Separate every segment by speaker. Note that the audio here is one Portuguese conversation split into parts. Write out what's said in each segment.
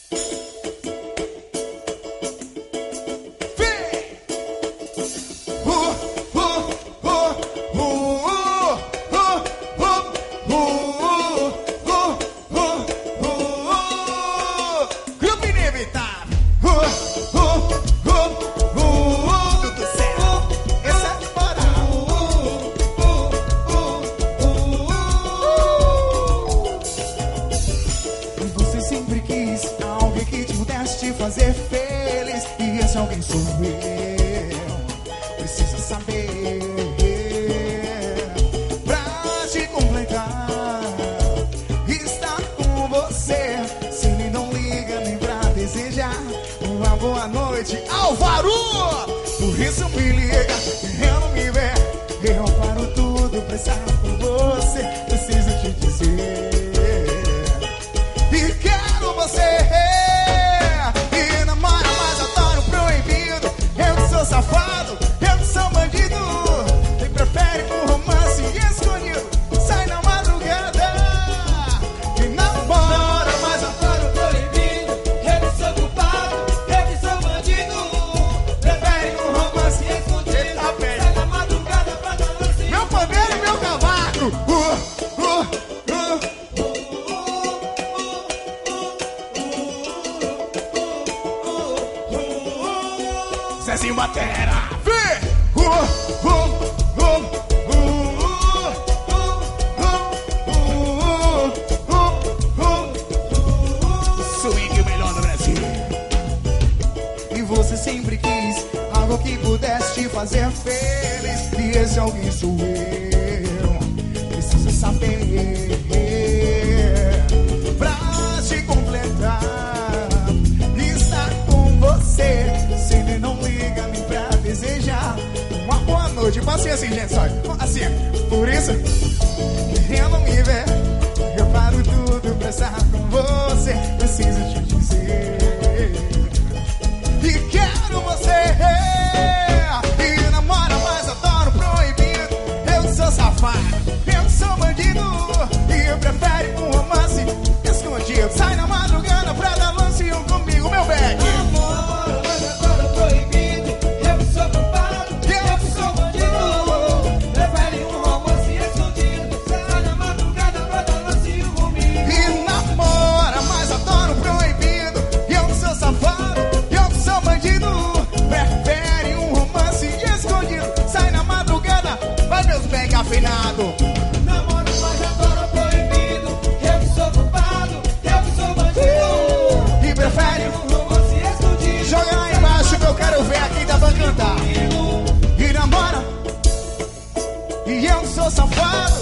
Speaker 1: Fazer feliz, e esse alguém sou eu. Precisa saber pra te completar, estar com você. Se ele não liga nem pra desejar uma boa noite, Álvaro. Por isso me liga, eu não me ver. Eu paro tudo pra estar com você. Preciso te dizer, e quero você. Safado, eu sou bandido. Quem prefere um romance escondido, sai na madrugada e namora, mas adoro proibido. Eu sou culpado, eu sou bandido. Prefere um romance escondido, sai na madrugada pra dar lance. Meu pandeiro e meu cavaco. Zezinho Batera, vem! Swing, o melhor do Brasil. E você sempre quis algo que pudesse te fazer feliz, e esse alguém sou eu. Precisa saber pra te completar, estar com você. Se ele não liga nem pra desejar uma boa noite. Passei assim, gente, sabe? Assim, por isso eu não me ver. Eu paro tudo pra estar com você. Preciso te dizer, e quero você. E namora, mas adoro proibido. Eu sou safado, eu sou bandido, e prefere um romance escondido. Sai na madrugada pra dar lance comigo, meu bag. Afinado.
Speaker 2: Namoro, mas adoro proibido. Eu que sou culpado, eu que sou bandido.
Speaker 1: E prefere
Speaker 2: um romance escondido.
Speaker 1: Joga lá embaixo que eu quero ver aqui da banda cantar. E namora, e eu sou safado.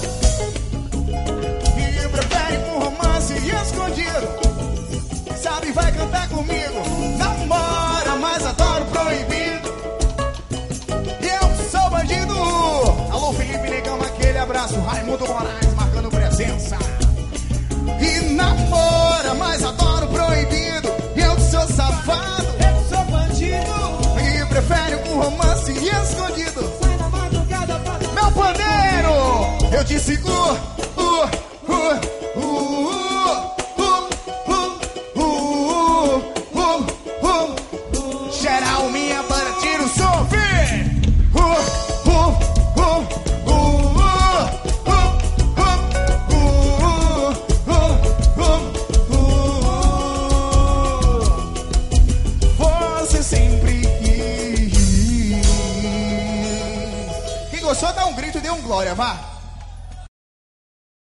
Speaker 1: E prefere um romance escondido. Sabe, vai cantar comigo. Namora, mas adoro proibido. E eu sou bandido. Alô, Felipe Negão, aquele abraço. Raimundo Moraes marcando presença. E namora, mas adoro proibido. Eu sou safado,
Speaker 2: eu sou bandido.
Speaker 1: E prefere um romance escondido.
Speaker 2: Sai na madrugada pra dar
Speaker 1: meu pandeiro, eu te seguro. Geral, minha banda, tira o som, filho. Você sempre quis. Quem gostou, dá um grito e dê um glória, vá.